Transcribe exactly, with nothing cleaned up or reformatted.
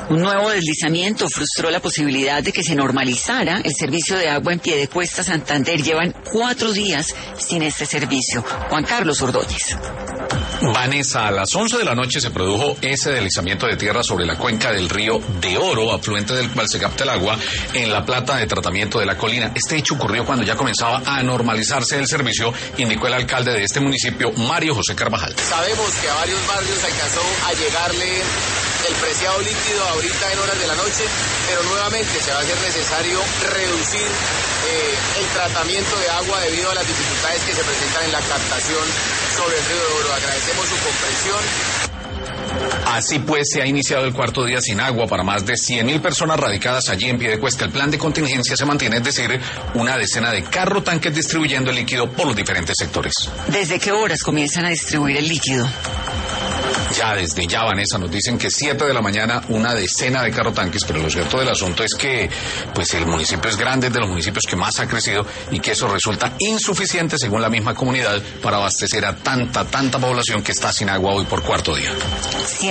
Un nuevo deslizamiento frustró la posibilidad de que se normalizara el servicio de agua en Piedecuesta, Santander. Llevan cuatro días sin este servicio. Juan Carlos Ordóñez. Vanessa, a las once de la noche se produjo ese deslizamiento de tierra sobre la cuenca del río de Oro, afluente del cual se capta el agua en la planta de tratamiento de la colina. Este hecho ocurrió cuando ya comenzaba a normalizarse el servicio, indicó el alcalde de este municipio, Mario José Carvajal. Sabemos que a varios barrios alcanzó a llegarle el preciado líquido ahorita en horas de la noche, pero nuevamente se va a hacer necesario reducir eh, el tratamiento de agua debido a las dificultades que se presentan en la captación sobre el río de Oro. Agradecemos su comprensión. Así pues, se ha iniciado el cuarto día sin agua para más de cien mil personas radicadas allí en Piedecuesta. El plan de contingencia se mantiene, es decir, una decena de carro tanques distribuyendo el líquido por los diferentes sectores. ¿Desde qué horas comienzan a distribuir el líquido? Ya desde ya, Vanessa, nos dicen que siete de la mañana una decena de carro tanques, pero lo cierto del asunto es que pues el municipio es grande, es de los municipios que más ha crecido y que eso resulta insuficiente, según la misma comunidad, para abastecer a tanta, tanta población que está sin agua hoy por cuarto día.